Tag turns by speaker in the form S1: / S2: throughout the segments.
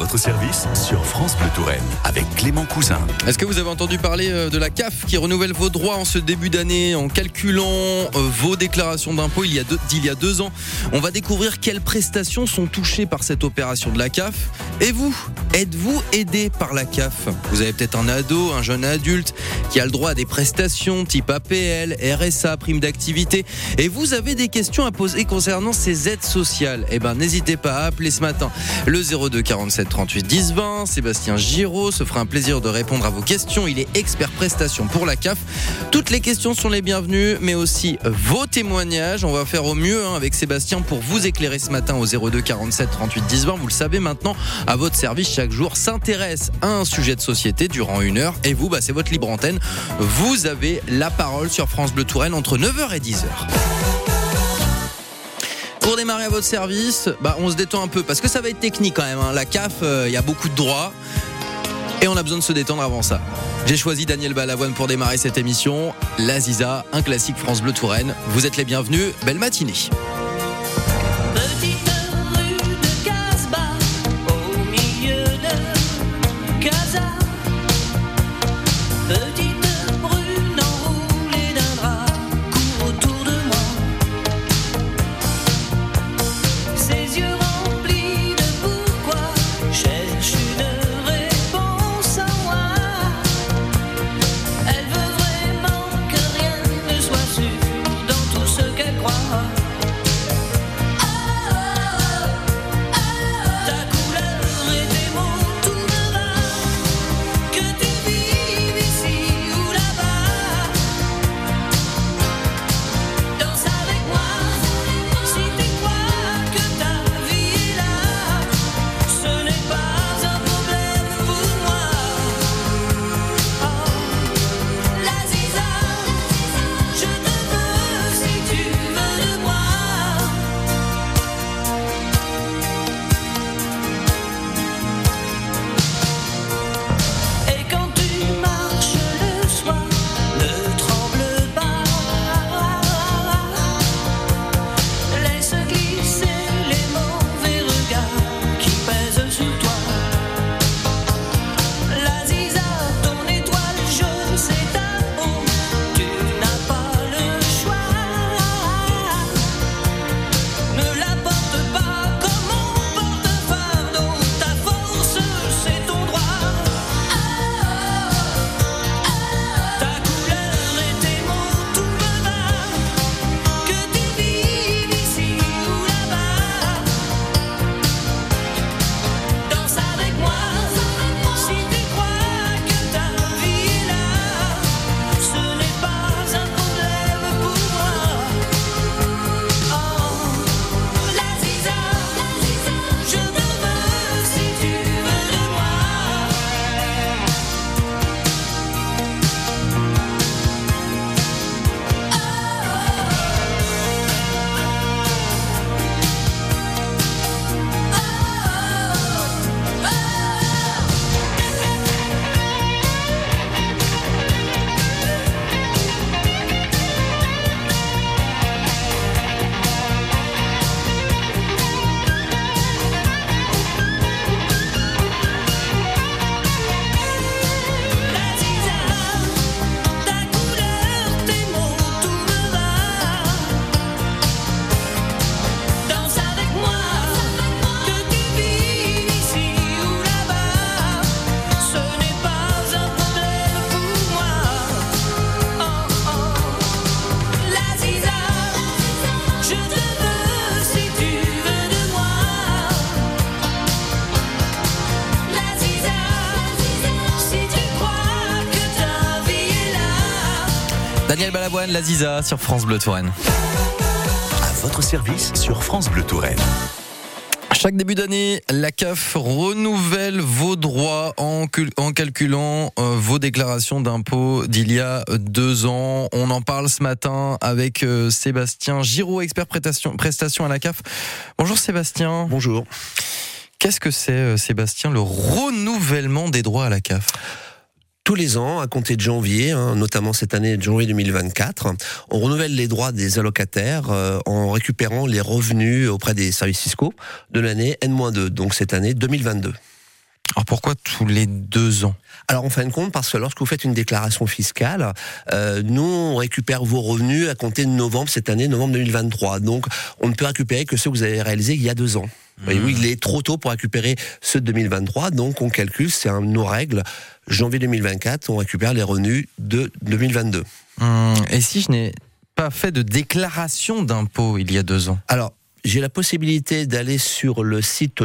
S1: votre service sur France Bleu Touraine avec Clément Cousin.
S2: Est-ce que vous avez entendu parler de la CAF qui renouvelle vos droits en ce début d'année en calculant vos déclarations d'impôts d'il y a 2 ans? On va découvrir quelles prestations sont touchées par cette opération de la CAF. Et vous, êtes-vous aidé par la CAF? Vous avez peut-être un ado, un jeune adulte qui a le droit à des prestations type APL, RSA, prime d'activité. Et vous avez des questions à poser concernant ces aides sociales. Eh ben, n'hésitez pas à appeler ce matin le 02 47 38 10 20. Sébastien Giraud se fera un plaisir de répondre à vos questions. Il est expert prestations pour la CAF. Toutes les questions sont les bienvenues, mais aussi vos témoignages. On va faire au mieux avec Sébastien pour vous éclairer ce matin au 02 47 38 10 20. Vous le savez maintenant, à votre service chaque jour s'intéresse à un sujet de société durant 1 heure. Et vous, c'est votre libre antenne. Vous avez la parole sur France Bleu Touraine entre 9h et 10h. Pour démarrer à votre service, on se détend un peu parce que ça va être technique quand même. La CAF, il y a beaucoup de droits et on a besoin de se détendre avant ça. J'ai choisi Daniel Balavoine pour démarrer cette émission. La Ziza, un classique France Bleu Touraine. Vous êtes les bienvenus. Belle matinée. Daniel Balavoine, la Ziza sur France Bleu Touraine.
S1: À votre service sur France Bleu Touraine.
S2: Chaque début d'année, la CAF renouvelle vos droits en calculant vos déclarations d'impôts d'il y a 2 ans. On en parle ce matin avec Sébastien Giraud, expert prestations à la CAF. Bonjour Sébastien.
S3: Bonjour.
S2: Qu'est-ce que c'est, Sébastien, le renouvellement des droits à la CAF ?
S3: Tous les ans, à compter de janvier, notamment cette année de janvier 2024, on renouvelle les droits des allocataires en récupérant les revenus auprès des services fiscaux de l'année N-2, donc cette année 2022.
S2: Alors pourquoi tous les 2 ans ?
S3: Alors en fin de compte, parce que lorsque vous faites une déclaration fiscale, nous on récupère vos revenus à compter de novembre cette année, novembre 2023. Donc on ne peut récupérer que ceux que vous avez réalisés il y a 2 ans. Et oui, il est trop tôt pour récupérer ceux de 2023, donc on calcule, c'est nos règles. Janvier 2024, on récupère les revenus de 2022.
S2: Et si je n'ai pas fait de déclaration d'impôt il y a 2 ans ?
S3: Alors, j'ai la possibilité d'aller sur le site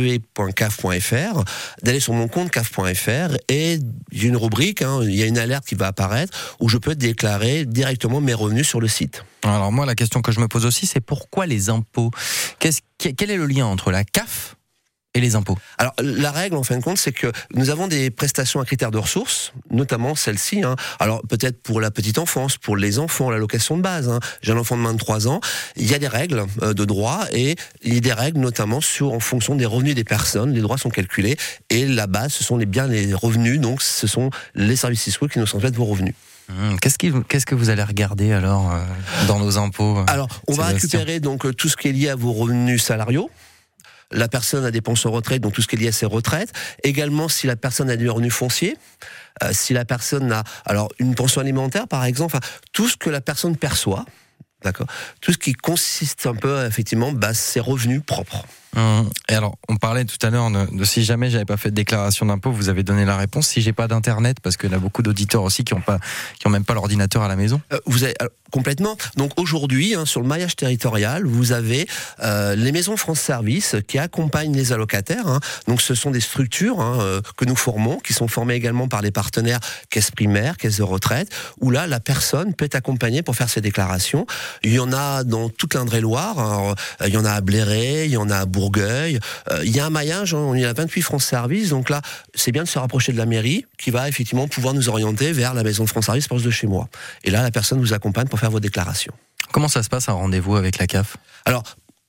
S3: www.caf.fr, d'aller sur mon compte caf.fr et j'ai une rubrique, il y a une alerte qui va apparaître où je peux déclarer directement mes revenus sur le site.
S2: Alors moi, la question que je me pose aussi, c'est pourquoi les impôts ? Quel est le lien entre la CAF et les impôts ?
S3: Alors, la règle, en fin de compte, c'est que nous avons des prestations à critères de ressources, notamment celle-ci. Alors, peut-être pour la petite enfance, pour les enfants, l'allocation de base. J'ai un enfant de moins de 3 ans. Il y a des règles de droit et il y a des règles notamment en fonction des revenus des personnes. Les droits sont calculés et la base, ce sont bien les revenus. Donc, ce sont les services fiscaux qui nous transmettent vos revenus.
S2: Qu'est-ce que vous allez regarder alors dans nos impôts ?
S3: Alors, on va récupérer donc tout ce qui est lié à vos revenus salariaux. La personne a des pensions retraite, donc tout ce qui est lié à ses retraites. Également, si la personne a des revenus fonciers, si la personne a une pension alimentaire, par exemple, tout ce que la personne perçoit, d'accord, tout ce qui consiste un peu, effectivement, ses revenus propres.
S2: Et alors, on parlait tout à l'heure de si jamais j'avais pas fait de déclaration d'impôt, vous avez donné la réponse. Si j'ai pas d'internet, parce qu'il y a beaucoup d'auditeurs aussi qui ont même pas l'ordinateur à la maison.
S3: Vous avez complètement. Donc aujourd'hui, sur le maillage territorial, vous avez les maisons France Service qui accompagnent les allocataires. Donc ce sont des structures que nous formons, qui sont formées également par les partenaires caisses primaires, caisses de retraite, où là la personne peut être accompagnée pour faire ses déclarations. Il y en a dans toute l'Indre-et-Loire. Il y en a à Bléré, il y en a à Bourgogne. Il y a un maillage, il y a 28 France Service, donc là, c'est bien de se rapprocher de la mairie qui va effectivement pouvoir nous orienter vers la maison de France Service proche de chez moi. Et là, la personne vous accompagne pour faire vos déclarations.
S2: Comment ça se passe un rendez-vous avec la CAF ?
S3: Alors,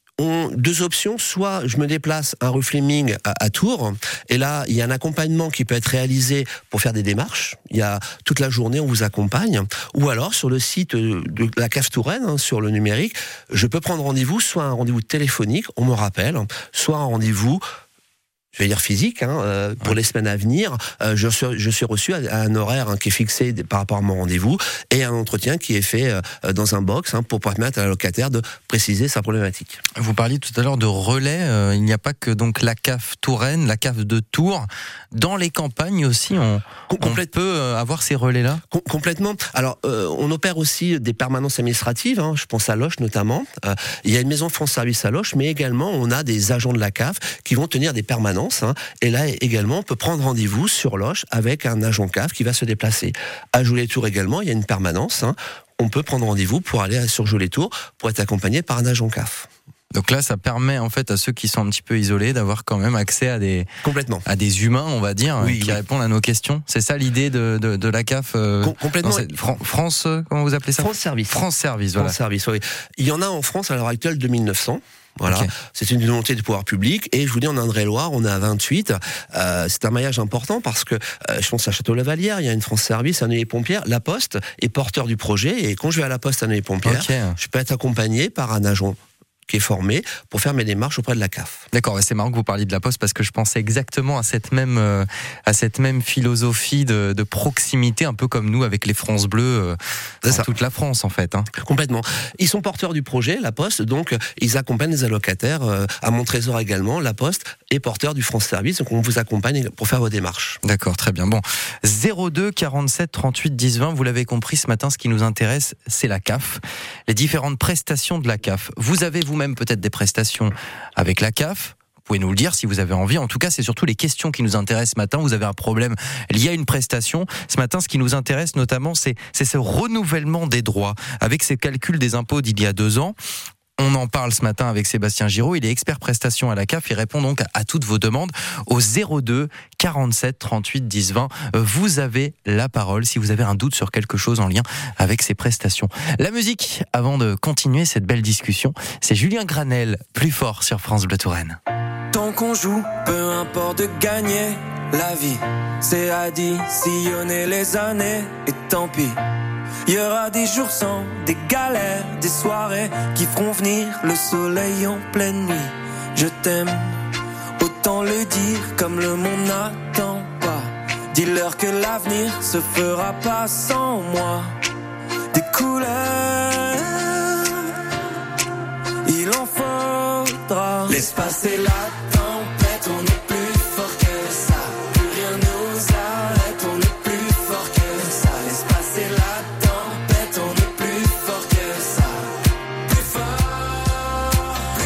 S3: 2 options, soit je me déplace à rue Fleming à Tours, et là il y a un accompagnement qui peut être réalisé pour faire des démarches, il y a toute la journée on vous accompagne, ou alors sur le site de la CAF Touraine, sur le numérique, je peux prendre rendez-vous, soit un rendez-vous téléphonique, on me rappelle, soit un rendez-vous, je vais dire physique, pour les semaines à venir. Je suis reçu à un horaire qui est fixé par rapport à mon rendez-vous et un entretien qui est fait dans un box pour permettre à la locataire de préciser sa problématique.
S2: Vous parliez tout à l'heure de relais. Il n'y a pas que donc la CAF Touraine, la CAF de Tours. Dans les campagnes aussi, on peut avoir ces relais-là.
S3: Complètement. Alors, on opère aussi des permanences administratives. Je pense à Loches notamment. Il y a une maison France Service à Loches, mais également on a des agents de la CAF qui vont tenir des permanences. Et là également, on peut prendre rendez-vous sur Loches avec un agent CAF qui va se déplacer. À Joux-les-Tours également, il y a une permanence. On peut prendre rendez-vous pour aller sur Joux-les-Tours pour être accompagné par un agent CAF.
S2: Donc là, ça permet en fait à ceux qui sont un petit peu isolés d'avoir quand même accès à des humains, on va dire, qui répondent à nos questions. C'est ça l'idée de la CAF.
S3: Complètement.
S2: France, comment vous appelez ça ?
S3: France Service.
S2: France Service, voilà.
S3: France Service, oui. Il y en a en France à l'heure actuelle 2900. Voilà, okay. C'est une volonté du pouvoir public et je vous dis en Indre-et-Loire, on est à 28. C'est un maillage important parce que je pense à Château-Lavalière, il y a une France Service, à Neuilly-Pompière. La Poste est porteur du projet et quand je vais à la Poste à Neuilly-Pompière, je peux être accompagné par un agent qui est formé pour faire mes démarches auprès de la CAF.
S2: D'accord, c'est marrant que vous parliez de la Poste parce que je pensais exactement à cette même philosophie de proximité, un peu comme nous avec les France Bleues dans toute la France en fait.
S3: Complètement. Ils sont porteurs du projet, la Poste, donc ils accompagnent les allocataires. À mon trésor également, la Poste est porteur du France Service, donc on vous accompagne pour faire vos démarches.
S2: D'accord, très bien. Bon, 02 47 38 10 20, vous l'avez compris ce matin, ce qui nous intéresse, c'est la CAF, les différentes prestations de la CAF. Vous avez vous-même peut-être des prestations avec la CAF. Vous pouvez nous le dire si vous avez envie. En tout cas, c'est surtout les questions qui nous intéressent ce matin. Vous avez un problème lié à une prestation. Ce matin, ce qui nous intéresse notamment, c'est ce renouvellement des droits avec ces calculs des impôts d'il y a 2 ans. On en parle ce matin avec Sébastien Giraud. Il est expert prestation à la CAF. Il répond donc à toutes vos demandes au 02 47 38 10 20. Vous avez la parole si vous avez un doute sur quelque chose en lien avec ces prestations. La musique, avant de continuer cette belle discussion, c'est Julien Granel, Plus fort sur France Bleu Touraine.
S4: Tant qu'on joue, peu importe de gagner, la vie, c'est additionner les années et tant pis. Il y aura des jours sans, des galères, des soirées qui feront venir le soleil en pleine nuit. Je t'aime autant autant le dire comme le monde n'attend pas. Dis-leur que l'avenir se fera pas sans moi. Des couleurs, il en faudra. Laisse passer la tempête, on est plus fort que ça. Plus rien nous arrête, on est plus fort que ça. Laisse passer la tempête, on est plus fort que ça. Plus fort, plus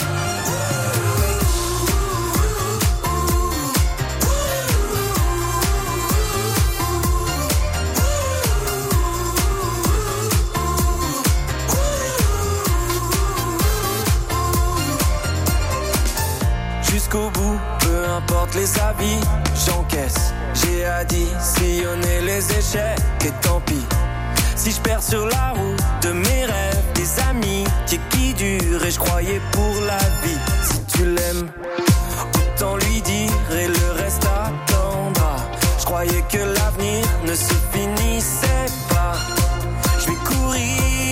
S4: jusqu'au bout, peu importe les avis, j'encaisse. J'ai additionné les échecs et tant pis. Si je perds sur la route de mes rêves, des amis qui durent et je croyais pour la vie. Si tu l'aimes, autant lui dire et le reste attendra. Je croyais que l'avenir ne se finissait pas. Je vais courir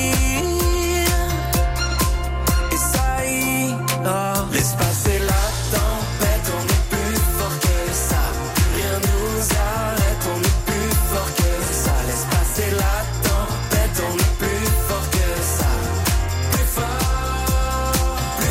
S4: et ça ira. Laisse passer la tempête, on est plus fort que ça. Plus rien nous arrête, on est plus fort que ça. Laisse passer la tempête, on est plus fort que ça. Plus fort, plus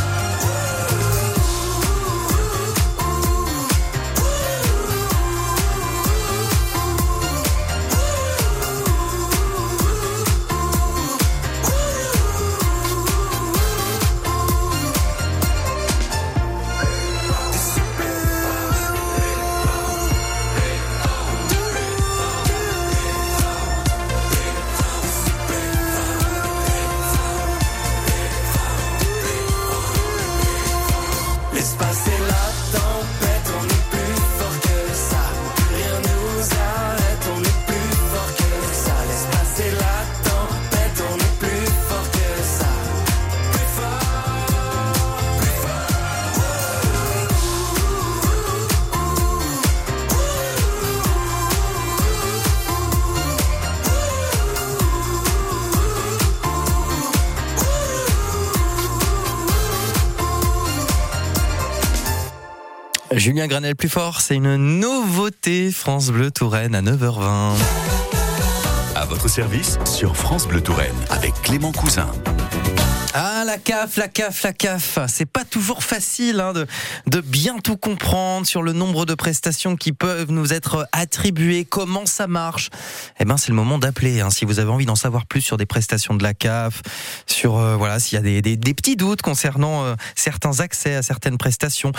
S4: laisse passer la tempête, on est plus fort que ça. Plus rien nous arrête, on est plus fort que ça. Laisse passer la tempête, on est plus fort que ça. Plus fort, plus
S2: Julien Granel plus fort, c'est une nouveauté France Bleu Touraine à 9h20.
S1: À votre service sur France Bleu Touraine avec Clément Cousin.
S2: Ah, la CAF, c'est pas toujours facile de bien tout comprendre sur le nombre de prestations qui peuvent nous être attribuées, comment ça marche. Eh ben, c'est le moment d'appeler, si vous avez envie d'en savoir plus sur des prestations de la CAF, sur s'il y a des petits doutes concernant certains accès à certaines prestations.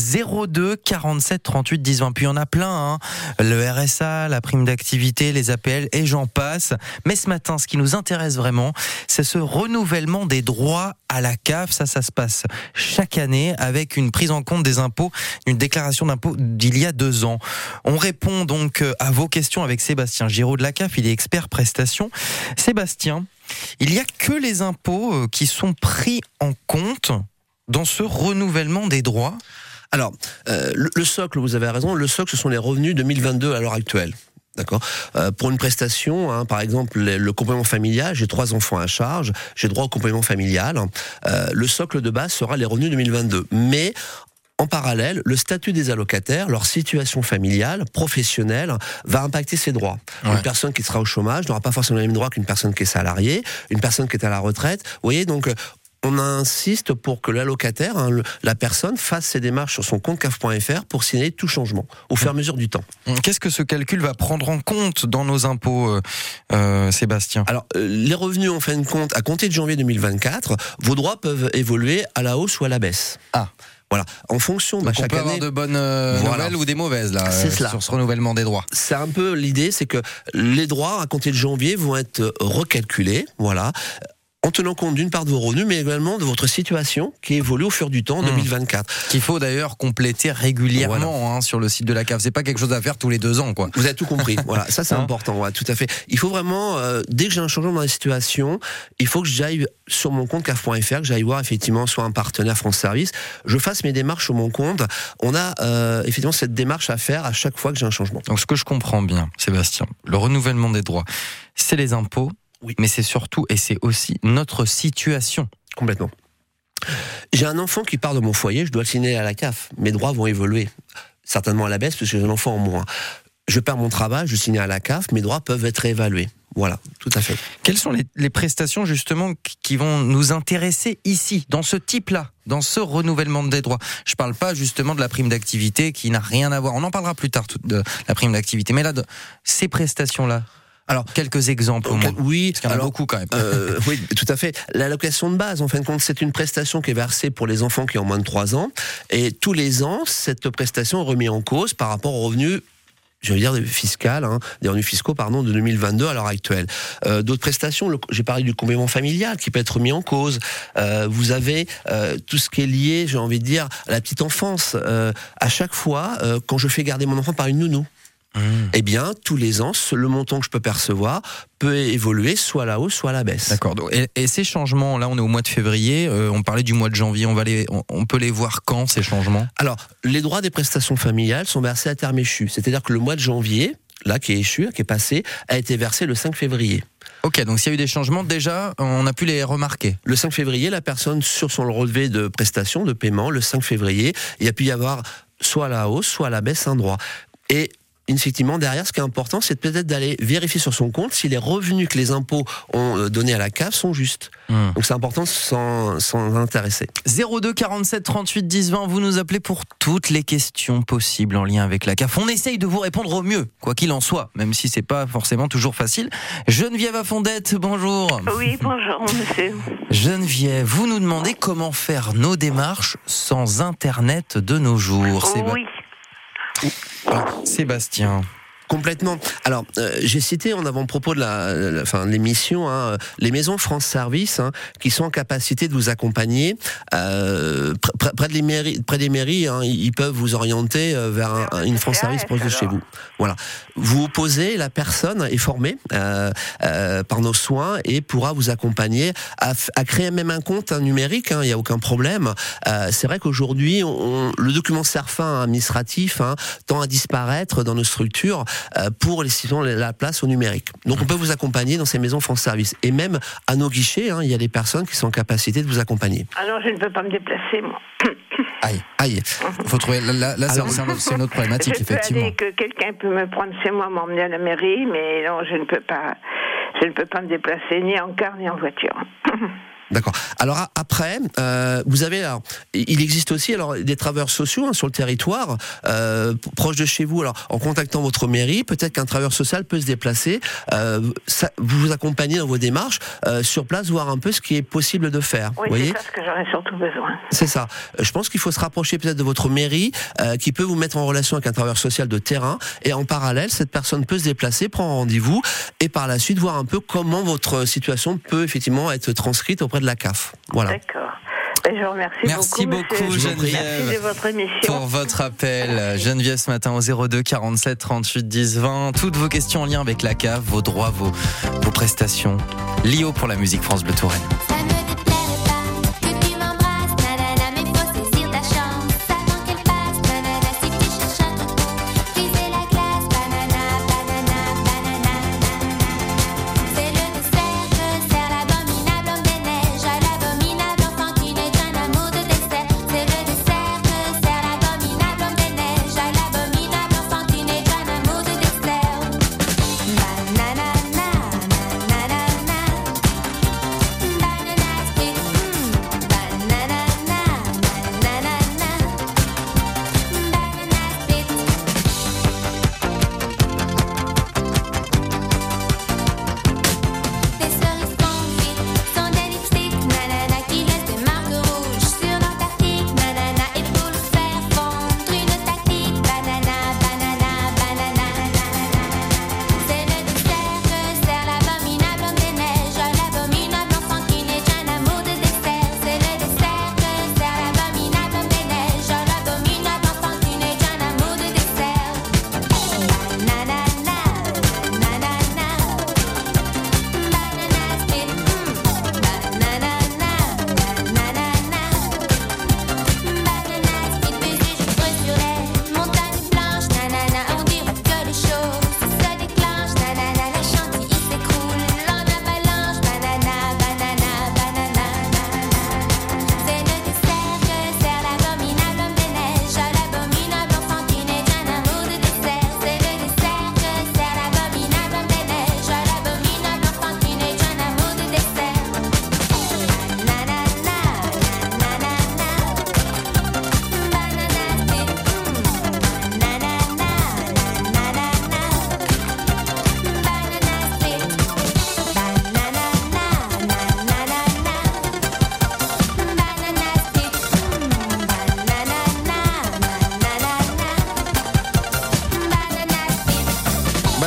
S2: 02 47 38 10 20. Puis il y en a plein, le RSA, la prime d'activité, les APL et j'en passe. Mais ce matin, ce qui nous intéresse vraiment, c'est ce renouvellement des droits à la CAF. Ça se passe chaque année avec une prise en compte des impôts, une déclaration d'impôt d'il y a 2 ans. On répond donc à vos questions avec Sébastien Giraud de la CAF, il est expert prestation. Sébastien, il n'y a que les impôts qui sont pris en compte dans ce renouvellement des droits ?
S3: Alors, le socle, vous avez raison, le socle, ce sont les revenus 2022 à l'heure actuelle. D'accord. Pour une prestation, par exemple le complément familial, j'ai 3 enfants à charge, j'ai droit au complément familial. Le socle de base sera les revenus 2022. Mais en parallèle, le statut des allocataires, leur situation familiale, professionnelle, va impacter ces droits. Ouais. Une personne qui sera au chômage n'aura pas forcément les mêmes droits qu'une personne qui est salariée, une personne qui est à la retraite. Vous voyez, donc on insiste pour que l'allocataire, la personne, fasse ses démarches sur son compte CAF.fr pour signaler tout changement au fur et à mesure du temps.
S2: Qu'est-ce que ce calcul va prendre en compte dans nos impôts, Sébastien ?
S3: Alors, les revenus en fin de compte, à compter de janvier 2024, vos droits peuvent évoluer à la hausse ou à la baisse.
S2: Ah.
S3: Voilà, en fonction de chaque année.
S2: On peut avoir de bonnes nouvelles ou des mauvaises là, sur ce renouvellement des droits.
S3: C'est un peu l'idée, c'est que les droits à compter de janvier vont être recalculés, voilà, en tenant compte d'une part de vos revenus, mais également de votre situation qui évolue au fur du temps en 2024.
S2: Qu'il faut d'ailleurs compléter régulièrement sur le site de la CAF. C'est pas quelque chose à faire tous les 2 ans, quoi.
S3: Vous avez tout compris. Voilà, ça c'est important. Ouais, tout à fait. Il faut vraiment, dès que j'ai un changement dans la situation, il faut que j'aille sur mon compte CAF.fr, que j'aille voir effectivement soit un partenaire France Service, je fasse mes démarches sur mon compte. On a effectivement cette démarche à faire à chaque fois que j'ai un changement.
S2: Donc ce que je comprends bien, Sébastien, le renouvellement des droits, c'est les impôts. Oui. Mais c'est surtout et c'est aussi notre situation.
S3: Complètement. J'ai un enfant qui part de mon foyer, je dois le signer à la CAF. Mes droits vont évoluer, certainement à la baisse, parce que j'ai un enfant en moins. Je perds mon travail, je signe à la CAF, mes droits peuvent être réévalués. Voilà, tout à fait.
S2: Quelles sont les prestations justement qui vont nous intéresser ici, dans ce type-là, dans ce renouvellement des droits? Je parle pas justement de la prime d'activité qui n'a rien à voir. On en parlera plus tard de la prime d'activité, mais là, ces prestations-là. Alors, quelques exemples au moins.
S3: Oui,
S2: parce qu'il y en a beaucoup quand même.
S3: Oui, tout à fait. L'allocation de base, en fin de compte, c'est une prestation qui est versée pour les enfants qui ont moins de 3 ans. Et tous les ans, cette prestation est remise en cause par rapport aux revenus, je veux dire fiscal, des revenus fiscaux, de 2022 à l'heure actuelle. D'autres prestations, j'ai parlé du complément familial qui peut être mis en cause. Vous avez tout ce qui est lié, j'ai envie de dire, à la petite enfance. À chaque fois, quand je fais garder mon enfant par une nounou, eh bien, tous les ans, le montant que je peux percevoir peut évoluer soit à la hausse, soit à la baisse.
S2: D'accord. Et ces changements, là, on est au mois de février. On parlait du mois de janvier. On peut les voir quand, ces changements? Alors,
S3: les droits des prestations familiales sont versés à terme échu. C'est-à-dire que le mois de janvier, là, qui est échu, qui est passé, a été versé le 5 février.
S2: Ok, donc s'il y a eu des changements, déjà, on a pu les remarquer.
S3: Le 5 février, la personne, sur son relevé de prestation, de paiement, le 5 février, il y a pu y avoir soit à la hausse, soit à la baisse un droit. Et effectivement, derrière, ce qui est important, c'est peut-être d'aller vérifier sur son compte si les revenus que les impôts ont donnés à la CAF sont justes. Donc c'est important de s'en intéresser.
S2: 02 47 38 10 20, vous nous appelez pour toutes les questions possibles en lien avec la CAF. On essaye de vous répondre au mieux, quoi qu'il en soit, même si c'est pas forcément toujours facile. Geneviève à Fondette, bonjour.
S5: Oui, bonjour monsieur.
S2: Geneviève, vous nous demandez comment faire nos démarches sans Internet de nos jours.
S5: Oui.
S2: Sébastien.
S3: Complètement. Alors, j'ai cité en avant-propos de l'émission, les maisons France Service, qui sont en capacité de vous accompagner près des mairies. Ils peuvent vous orienter vers une France Service proche de chez vous. Voilà. Vous posez, la personne est formée par nos soins et pourra vous accompagner à créer même un compte numérique. Il n'y a aucun problème. C'est vrai qu'aujourd'hui, le document CERFA administratif tend à disparaître dans nos structures. Pour la place au numérique. Donc on peut vous accompagner dans ces maisons France Service. Et même à nos guichets, il y a des personnes qui sont en capacité de vous accompagner.
S5: Alors je ne peux pas me déplacer, moi.
S2: Aïe. Faut trouver. Là, c'est une autre problématique, effectivement.
S5: Je peux aller que quelqu'un peut me prendre chez moi, m'emmener à la mairie, mais non, je ne peux pas. Je ne peux pas me déplacer ni en car ni en voiture.
S3: D'accord. Alors après, vous avez, il existe aussi des travailleurs sociaux sur le territoire, proche de chez vous. Alors en contactant votre mairie, peut-être qu'un travailleur social peut se déplacer, vous accompagner dans vos démarches sur place, voir un peu ce qui est possible de faire.
S5: Oui,
S3: voyez,
S5: c'est ça ce que j'aurais surtout besoin.
S3: C'est ça. Je pense qu'il faut se rapprocher peut-être de votre mairie, qui peut vous mettre en relation avec un travailleur social de terrain, et en parallèle, cette personne peut se déplacer, prendre rendez-vous, et par la suite voir un peu comment votre situation peut effectivement être transcrite auprès de la CAF. Voilà.
S5: D'accord. Je vous remercie
S2: Merci beaucoup Geneviève.
S5: Merci de votre émission.
S2: Pour votre appel. Geneviève ce matin au 02 47 38 10 20. Toutes vos questions en lien avec la CAF, vos droits, vos prestations. Lio pour la musique France Bleu Touraine.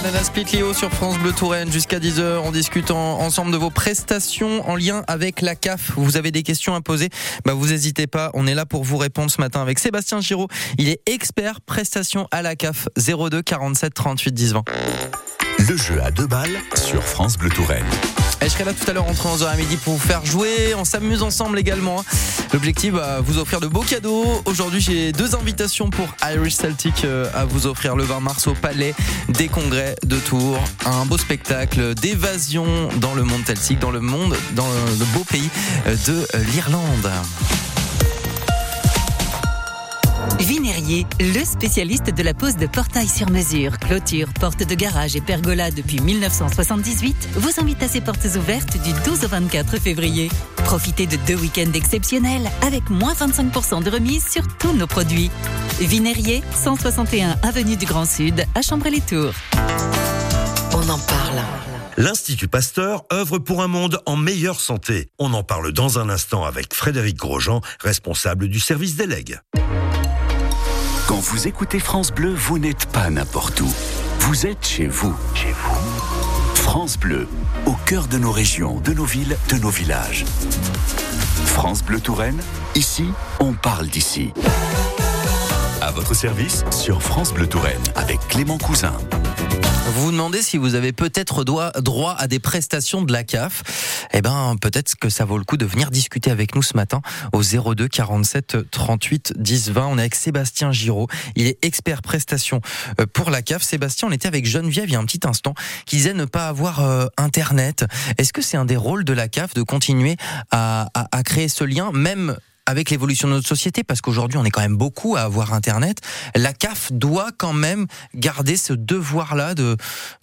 S2: Banana Split Léo sur France Bleu Touraine jusqu'à 10h. On discute ensemble de vos prestations en lien avec la CAF. Vous avez des questions à poser, vous n'hésitez pas. On est là pour vous répondre ce matin avec Sébastien Giraud. Il est expert prestations à la CAF. 02 47 38 10 20.
S1: Le jeu à 2 balles sur France Bleu Touraine.
S2: Et je serai là tout à l'heure entre 11h à midi pour vous faire jouer. On s'amuse ensemble également. L'objectif, vous offrir de beaux cadeaux. Aujourd'hui, j'ai 2 invitations pour Irish Celtic à vous offrir le 20 mars au Palais des Congrès de Tours. Un beau spectacle d'évasion dans le monde celtique, dans le beau pays de l'Irlande.
S6: Vinairier, le spécialiste de la pose de portail sur mesure, clôture, porte de garage et pergola depuis 1978, vous invite à ses portes ouvertes du 12 au 24 février. Profitez de 2 week-ends exceptionnels avec moins 25% de remise sur tous nos produits. Vinairier, 161 avenue du Grand Sud à Chambray-les-Tours. On en parle.
S7: L'Institut Pasteur œuvre pour un monde en meilleure santé. On en parle dans un instant avec Frédéric Grosjean, responsable du service des legs.
S1: Quand vous écoutez France Bleu, vous n'êtes pas n'importe où. Vous êtes chez vous. Chez vous. France Bleu, au cœur de nos régions, de nos villes, de nos villages. France Bleu Touraine, ici, on parle d'ici. À votre service sur France Bleu Touraine avec Clément Cousin.
S2: Vous vous demandez si vous avez peut-être droit à des prestations de la CAF. Peut-être que ça vaut le coup de venir discuter avec nous ce matin au 02 47 38 10 20. On est avec Sébastien Giraud. Il est expert prestations pour la CAF. Sébastien, on était avec Geneviève il y a un petit instant qui disait ne pas avoir Internet. Est-ce que c'est un des rôles de la CAF de continuer à créer ce lien, même avec l'évolution de notre société, parce qu'aujourd'hui on est quand même beaucoup à avoir Internet, la CAF doit quand même garder ce devoir-là de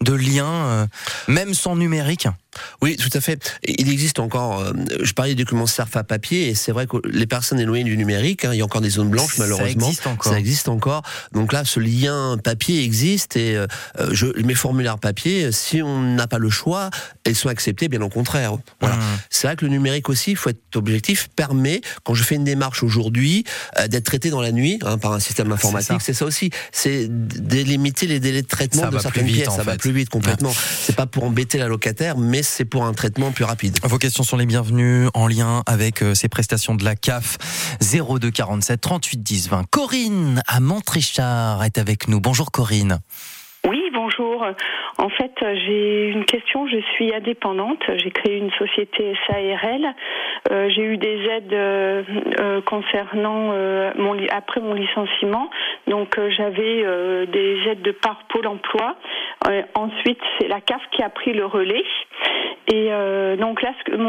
S2: lien, même sans numérique.
S3: Oui, tout à fait. Il existe encore, je parlais des documents CERFA papier, et c'est vrai que les personnes éloignées du numérique, il y a encore des zones blanches malheureusement. Ça existe encore. Donc là, ce lien papier existe, et mes formulaires papier, si on n'a pas le choix, elles sont acceptées, bien au contraire. Voilà. C'est vrai que le numérique aussi, il faut être objectif, permet, quand je fais une démarche aujourd'hui, d'être traité dans la nuit par un système informatique. C'est ça aussi. C'est délimiter les délais de traitement de certaines pièces. Ça va plus vite complètement. Ouais. C'est pas pour embêter la locataire, mais c'est pour un traitement plus rapide.
S2: Vos questions sont les bienvenues en lien avec ces prestations de la CAF. 02 47 38 10 20. Corinne à Montrichard est avec nous. Bonjour Corinne.
S8: Oui, bonjour. En fait, j'ai une question. Je suis indépendante. J'ai créé une société SARL. J'ai eu des aides concernant après mon licenciement. Donc, j'avais des aides de par Pôle emploi. Ensuite, c'est la CAF qui a pris le relais. Et donc là,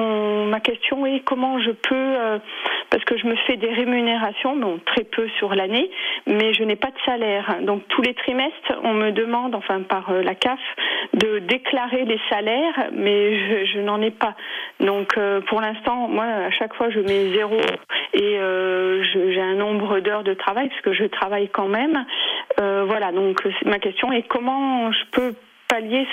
S8: ma question est comment je peux, parce que je me fais des rémunérations, très peu sur l'année, mais je n'ai pas de salaire. Donc tous les trimestres, on me demande, par la CAF, de déclarer les salaires, mais je n'en ai pas. Donc pour l'instant, moi, à chaque fois, je mets 0 et j'ai un nombre d'heures de travail, parce que je travaille quand même. Voilà, donc ma question est comment je peux pallier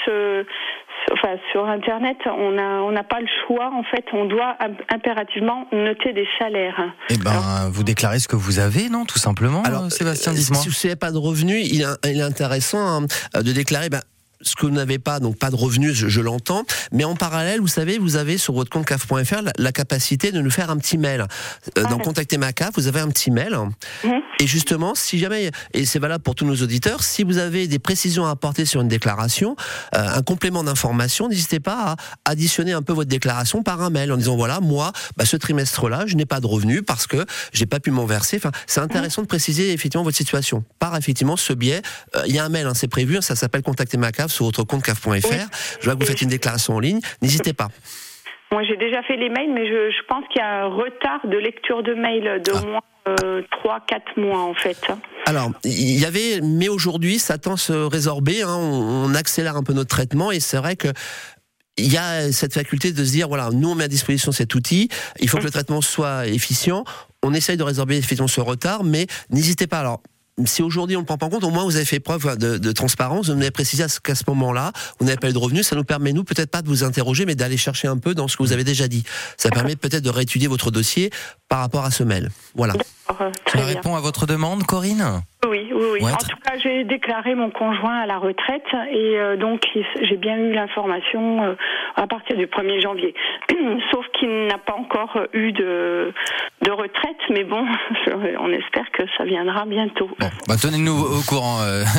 S8: sur Internet, on n'a pas le choix, en fait, on doit impérativement noter des salaires.
S2: Vous déclarez ce que vous avez, non, tout simplement. Alors, Sébastien, dites-moi.
S3: Si vous n'avez pas de revenus, il est intéressant de déclarer ce que vous n'avez pas, donc pas de revenus, je l'entends, mais en parallèle, vous savez, vous avez sur votre compte CAF.fr la capacité de nous faire un petit mail. Dans Contacter ma CAF, vous avez un petit mail. Et justement, si jamais, et c'est valable pour tous nos auditeurs, si vous avez des précisions à apporter sur une déclaration, un complément d'information, n'hésitez pas à additionner un peu votre déclaration par un mail en disant voilà, moi, ce trimestre-là, je n'ai pas de revenus parce que j'ai pas pu m'en verser. Enfin, c'est intéressant de préciser effectivement votre situation. Par effectivement ce biais, il y a un mail, c'est prévu, ça s'appelle Contacter ma CAF sur votre compte CAF.fr. Je vois que vous faites une déclaration en ligne. N'hésitez pas.
S8: Moi, j'ai déjà fait les mails, mais je pense qu'il y a un retard de lecture de mails de moins 3-4 mois, en fait.
S3: Alors, il y avait, mais aujourd'hui, ça tend à se résorber. On accélère un peu notre traitement, et c'est vrai que il y a cette faculté de se dire, voilà, nous on met à disposition cet outil, il faut que le traitement soit efficient. On essaye de résorber effectivement ce retard, mais n'hésitez pas. Alors, si aujourd'hui on ne prend pas en compte, au moins vous avez fait preuve de transparence, vous avez précisé qu'à ce moment-là, vous n'avez pas eu de revenus, ça nous permet, nous, peut-être pas de vous interroger, mais d'aller chercher un peu dans ce que vous avez déjà dit. Ça permet peut-être de réétudier votre dossier par rapport à ce mail. Voilà.
S2: Ça répond à votre demande, Corinne ?
S8: Oui.
S2: Ouais,
S8: En tout cas, j'ai déclaré mon conjoint à la retraite et donc j'ai bien eu l'information à partir du 1er janvier. Sauf qu'il n'a pas encore eu de retraite, mais bon, on espère que ça viendra bientôt.
S2: Bon, tenez-nous au courant.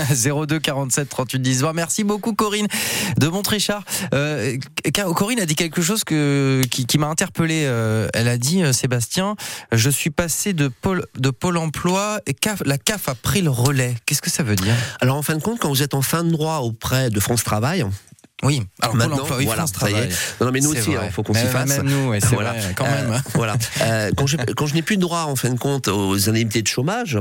S2: 02 47 38 10 20. Merci beaucoup Corinne de Montréchard. Corinne a dit quelque chose qui m'a interpellé. Elle a dit, Sébastien, je suis passé de Pôle emploi et la CAF a pris le relais. Qu'est-ce que ça veut dire ?
S3: Alors en fin de compte, quand vous êtes en fin de droit auprès de France Travail,
S2: oui, alors
S3: maintenant,
S2: Pôle emploi,
S3: voilà,
S2: France Travail.
S3: Non, mais nous
S2: C'est
S3: aussi, il faut qu'on s'y fasse.
S2: Même nous, c'est
S3: voilà.
S2: vrai, quand même.
S3: Voilà. Quand je n'ai plus de droit, en fin de compte, aux indemnités de chômage,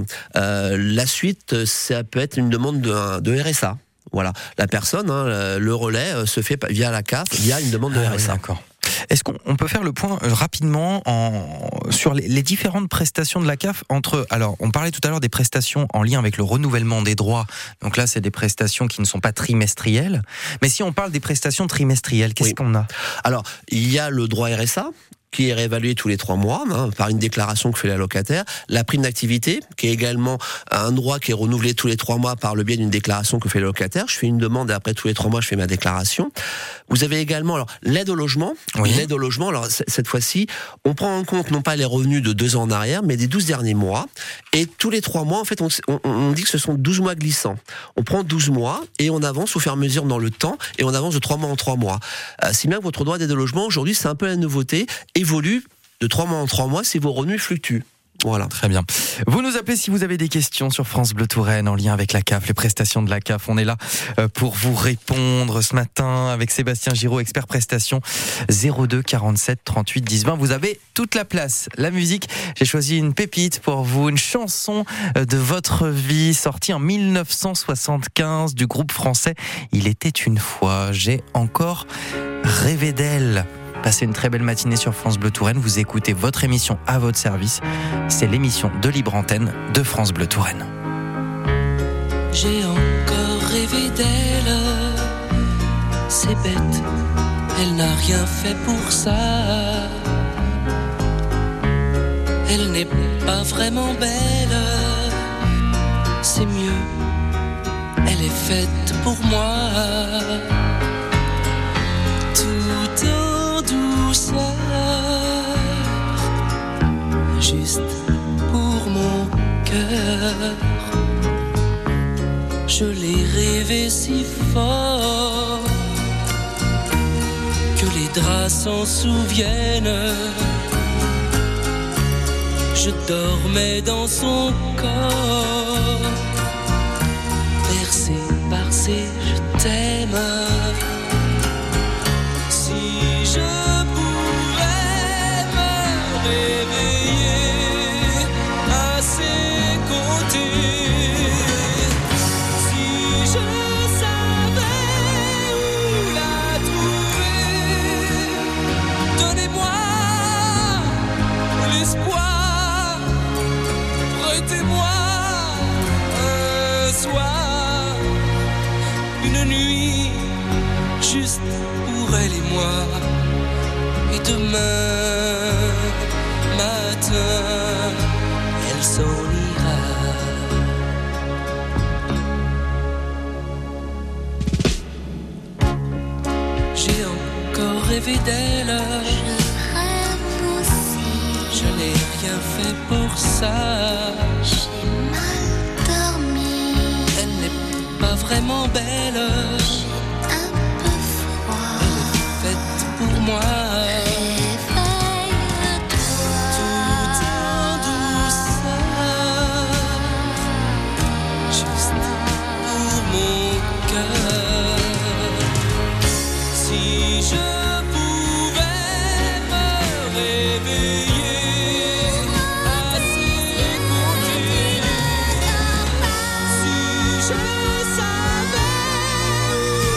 S3: la suite, ça peut être une demande de RSA. Voilà. La personne, le relais se fait via la CAF, via une demande de RSA.
S2: Oui, d'accord. Est-ce qu'on peut faire le point rapidement sur les différentes prestations de la CAF alors, on parlait tout à l'heure des prestations en lien avec le renouvellement des droits. Donc là, c'est des prestations qui ne sont pas trimestrielles. Mais si on parle des prestations trimestrielles, qu'est-ce qu'on a ?
S3: Alors, il y a le droit RSA, qui est réévalué tous les 3 mois par une déclaration que fait l'allocataire. La prime d'activité, qui est également un droit qui est renouvelé tous les 3 mois par le biais d'une déclaration que fait l'allocataire. Je fais une demande et après tous les 3 mois, je fais ma déclaration. Vous avez également l'aide au logement.
S2: Oui.
S3: L'aide au logement, alors cette fois-ci, on prend en compte non pas les revenus de 2 ans en arrière, mais des 12 derniers mois. Et tous les 3 mois, en fait, on dit que ce sont 12 mois glissants. On prend 12 mois et on avance au fur et à mesure dans le temps et on avance de 3 mois en 3 mois. Si bien que votre droit d'aide au logement, aujourd'hui, c'est un peu la nouveauté, évolue de 3 mois en 3 mois si vos revenus fluctuent. Voilà.
S2: Très bien. Vous nous appelez si vous avez des questions sur France Bleu Touraine en lien avec la CAF, les prestations de la CAF. On est là pour vous répondre ce matin avec Sébastien Giraud, expert prestations. 02 47 38 10 20. Vous avez toute la place. La musique, j'ai choisi une pépite pour vous, une chanson de votre vie sortie en 1975 du groupe français Il était une fois. J'ai encore rêvé d'elle. Passez une très belle matinée sur France Bleu Touraine. Vous écoutez votre émission à votre service. C'est l'émission de Libre Antenne de France Bleu Touraine.
S9: J'ai encore rêvé d'elle. C'est bête, elle n'a rien fait pour ça. Elle n'est pas vraiment belle. C'est mieux, elle est faite pour moi. Tout en douceur, juste pour mon cœur. Je l'ai rêvé si fort que les draps s'en souviennent. Je dormais dans son corps, bercé par ses je t'aime. Juste pour elle et moi. Et demain matin, elle s'en ira. J'ai encore rêvé d'elle.
S10: Je rêve aussi.
S9: Je n'ai rien fait pour ça.
S10: J'ai mal dormi.
S9: Elle n'est pas vraiment belle. Pour moi,
S10: réveille-toi.
S9: Tout en douceur, juste pour mon cœur. Si je pouvais me réveiller à ses côtés, si je savais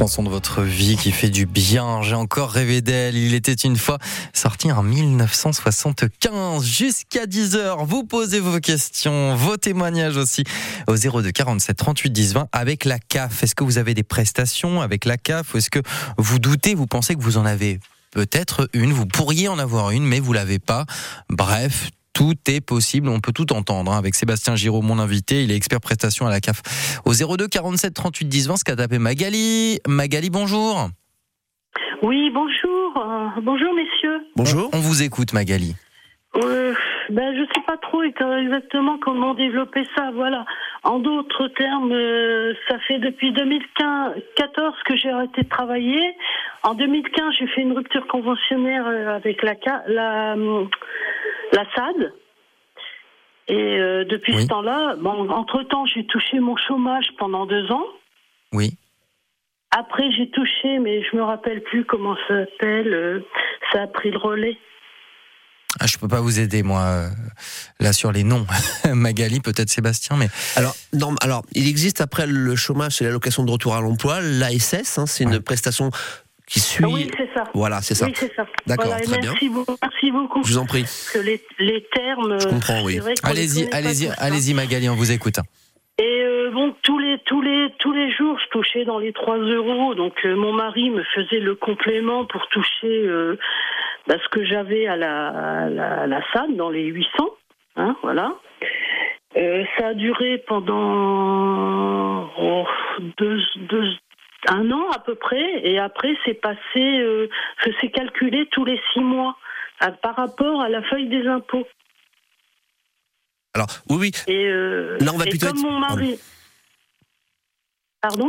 S2: Chanson de votre vie qui fait du bien. J'ai encore rêvé d'elle. Il était une fois, sorti en 1975. Jusqu'à 10h, vous posez vos questions, vos témoignages aussi au 02 47 38 10 20 avec la CAF. Est-ce que vous avez des prestations avec la CAF ou est-ce que vous doutez, vous pensez que vous en avez peut-être une, vous pourriez en avoir une, mais vous l'avez pas. Bref, tout est possible, on peut tout entendre avec Sébastien Giraud, mon invité, il est expert prestation à la CAF. Au 02 47 38 10 20, ce qu'a tapé Magali. Magali, bonjour.
S11: Oui, bonjour. Bonjour, messieurs.
S3: Bonjour.
S2: On vous écoute, Magali.
S11: Je sais pas trop exactement comment développer ça, voilà. En d'autres termes, ça fait depuis 2014 que j'ai arrêté de travailler. En 2015, j'ai fait une rupture conventionnelle avec la SAD. Et depuis ce temps-là, entre-temps, j'ai touché mon chômage pendant 2 ans.
S2: Oui.
S11: Après, j'ai touché, mais je me rappelle plus comment ça s'appelle. Ça a pris le relais.
S2: Ah, je peux pas vous aider, moi, là, sur les noms. Magali, peut-être Sébastien, mais...
S3: Alors, il existe après le chômage, c'est l'allocation de retour à l'emploi, l'ASS, c'est une prestation qui suit...
S11: Oui, c'est ça.
S3: Voilà, c'est ça.
S11: Oui, c'est ça.
S3: D'accord,
S11: voilà,
S3: très
S11: merci
S3: bien.
S11: Merci beaucoup.
S3: Je vous en prie.
S11: Parce que les termes...
S3: Je comprends, oui.
S2: Allez-y, Magali, on vous écoute.
S11: Et tous les jours, je touchais dans les 3 €. Donc, mon mari me faisait le complément pour toucher ce que j'avais à la SAD, dans les 800. Voilà. Ça a duré pendant 1 an à peu près. Et après, c'est calculé tous les 6 mois par rapport à la feuille des impôts.
S3: Alors, oui.
S11: Et,
S3: là, on va plutôt
S11: comme mon mari... Pardon ?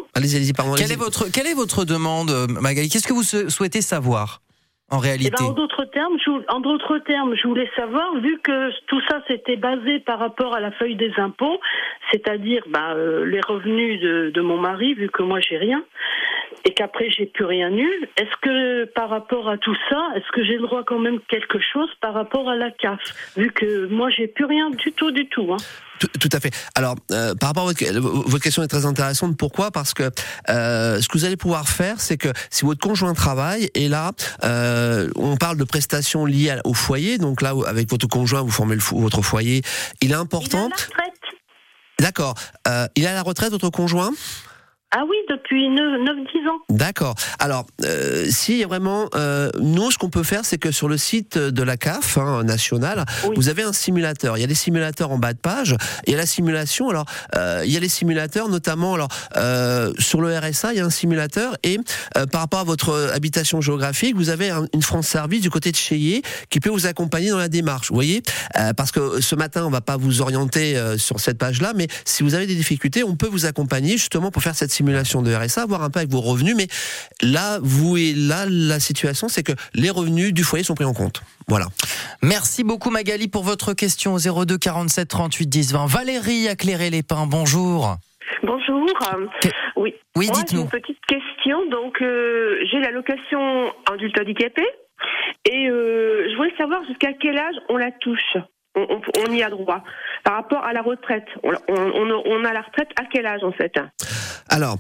S3: Allez-y, pardon.
S2: Quelle est votre demande, Magali ? Qu'est-ce que vous souhaitez savoir, en réalité ?
S11: En d'autres termes, je voulais savoir, vu que tout ça c'était basé par rapport à la feuille des impôts, c'est-à-dire les revenus de mon mari, vu que moi j'ai rien, et qu'après j'ai plus rien eu, est-ce que par rapport à tout ça, est-ce que j'ai le droit quand même quelque chose par rapport à la CAF, vu que moi j'ai plus rien du tout.
S3: Tout à fait. Alors, par rapport à votre question est très intéressante. Pourquoi ? Parce que ce que vous allez pouvoir faire, c'est que si votre conjoint travaille, et là, on parle de prestations liées au foyer, donc là, avec votre conjoint, vous formez votre foyer, il est important...
S11: Il est à la retraite.
S3: D'accord. Il est à la retraite, votre conjoint ?
S11: Ah oui, depuis 9-10 ans.
S3: D'accord. Alors, si vraiment, nous, ce qu'on peut faire, c'est que sur le site de la CAF nationale, vous avez un simulateur. Il y a des simulateurs en bas de page. Il y a la simulation. Alors, il y a les simulateurs, notamment, sur le RSA, il y a un simulateur. Et par rapport à votre habitation géographique, vous avez une France Service du côté de Cheillé qui peut vous accompagner dans la démarche. Vous voyez, parce que ce matin, on va pas vous orienter sur cette page-là, mais si vous avez des difficultés, on peut vous accompagner justement pour faire cette simulation de RSA, voir un peu avec vos revenus, mais là, la situation, c'est que les revenus du foyer sont pris en compte. Voilà.
S2: Merci beaucoup, Magali, pour votre question au 02 47 38 10 20. Valérie à Cléré-les-Pins, bonjour.
S12: Bonjour. Oui,
S2: dites-nous.
S12: J'ai une petite question. Donc, j'ai l'allocation adulte handicapé et je voulais savoir jusqu'à quel âge on la touche. On y a droit. Par rapport à la retraite, on a la retraite à quel âge en fait ?
S3: Alors,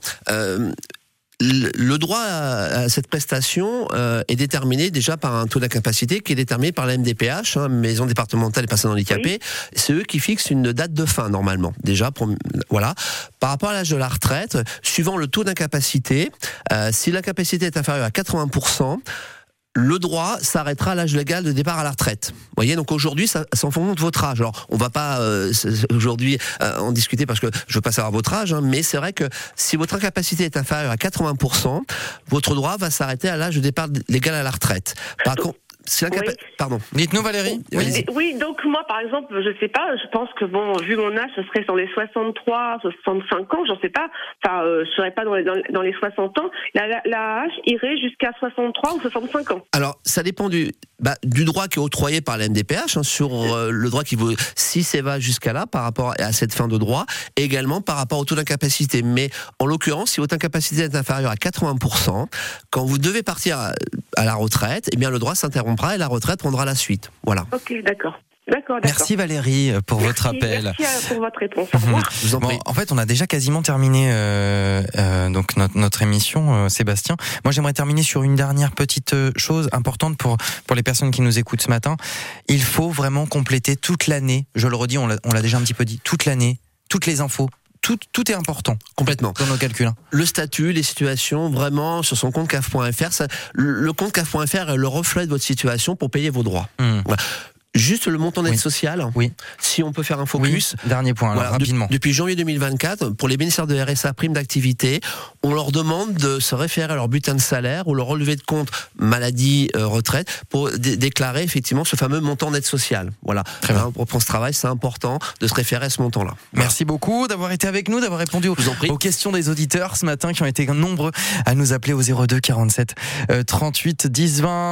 S3: le droit à cette prestation est déterminé déjà par un taux d'incapacité qui est déterminé par la MDPH, Maison départementale des personnes handicapées. Oui. C'est eux qui fixent une date de fin normalement. Déjà, voilà. Par rapport à l'âge de la retraite, suivant le taux d'incapacité, si l'incapacité est inférieure à 80%, le droit s'arrêtera à l'âge légal de départ à la retraite. Vous voyez, donc aujourd'hui, ça s'en fonction de votre âge. Alors, on va pas aujourd'hui en discuter parce que je veux pas savoir votre âge, mais c'est vrai que si votre incapacité est inférieure à 80%, votre droit va s'arrêter à l'âge de départ légal à la retraite. Par contre, pardon.
S2: Dites-nous, Valérie.
S12: Oui, donc moi, par exemple, je sais pas, je pense que vu mon âge, ce serait sur les 63, 65 ans, j'en sais pas. Enfin, je serais pas dans les 60 ans. La hache irait jusqu'à 63 ou 65 ans.
S3: Alors, ça dépend du droit qui est octroyé par la MDPH, sur le droit qui vaut, si ça va jusqu'à là, par rapport à cette fin de droit, et également par rapport au taux d'incapacité. Mais, en l'occurrence, si votre incapacité est inférieure à 80%, quand vous devez partir à la retraite, eh bien, le droit s'interrompra et la retraite prendra la suite. Voilà.
S12: Ok, d'accord. D'accord.
S2: Merci Valérie pour votre appel.
S12: Merci pour votre réponse. Au revoir.
S2: Bon, en fait, on a déjà quasiment terminé donc notre émission, Sébastien. Moi, j'aimerais terminer sur une dernière petite chose importante pour les personnes qui nous écoutent ce matin. Il faut vraiment compléter toute l'année. Je le redis, on l'a déjà un petit peu dit. Toute l'année, toutes les infos. Tout est important.
S3: Complètement.
S2: Dans nos calculs.
S3: Le statut, les situations, vraiment, sur son compte CAF.fr. Le compte CAF.fr est le reflet de votre situation pour payer vos droits. Voilà. Juste le montant d'aide sociale.
S2: Oui.
S3: Si on peut faire un focus.
S2: Oui. Dernier point, alors, rapidement.
S3: Depuis janvier 2024, pour les bénéficiaires de RSA prime d'activité, on leur demande de se référer à leur bulletin de salaire ou leur relevé de compte maladie, retraite pour déclarer effectivement ce fameux montant d'aide sociale. Voilà. Très bien. Pour ce travail, c'est important de se référer à ce montant-là. Voilà.
S2: Merci beaucoup d'avoir été avec nous, d'avoir répondu aux questions des auditeurs ce matin qui ont été nombreux à nous appeler au 02 47 38 10 20.